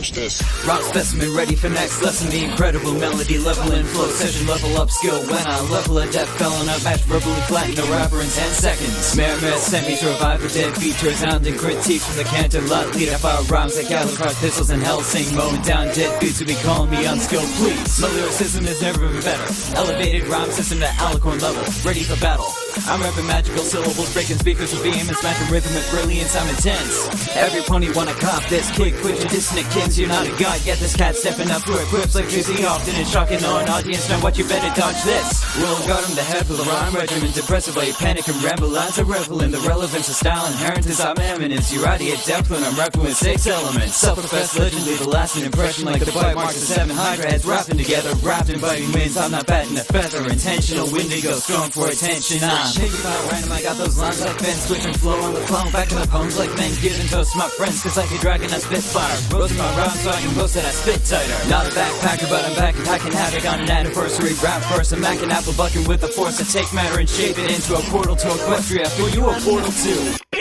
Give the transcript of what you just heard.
Watch this. Rock specimen ready for next lesson. The incredible melody, level and flow, session level up skill. When I level a death felon, I match verbally flatten a rapper in 10 seconds. Merrimer sent me to revive a dead beat, resounding critique from the cantor lot leader. Fire rhymes like Alucard pistols and Hellsing, mowing down dead beats who be calling me unskilled. Please, my lyricism has never been better. Elevated rhyme system to Alicorn level, ready for battle. I'm rapping magical syllables, breaking speakers with vehemence, smashing rhythm and brilliance. I'm intense. Every pony wanna cop this quick, quick to dissonant kins. You're not a god, get this cat stepping up through quips like Drizzy often and shocking on audience. Now what, you better dodge this. Will guard him the head with a rhyme regimen, depressive while you panic and ramble. Lines are revel in the relevance of style inherent as I'm eminence. You radiate depth when I'm rapping with 6 elements. Self-professed legend, leave a lasting impression like the bite marks of 7 Hydra heads rapping together, wrapped in biting winds. I'm not batting a feather, intentional windigo, strong for attention. I'm shaking by random, I got those lines like Ben, switching flow on the phone, back in the poems like men, giving toast to my friends, cause like a dragon I spit fire, roasting my rhymes so I can boast that I spit tighter. Not a backpacker, but I'm back and packing havoc on an anniversary rap verse. I'm macking apple bucking with the force to take matter and shape it into a portal to Equestria. For you a portal too.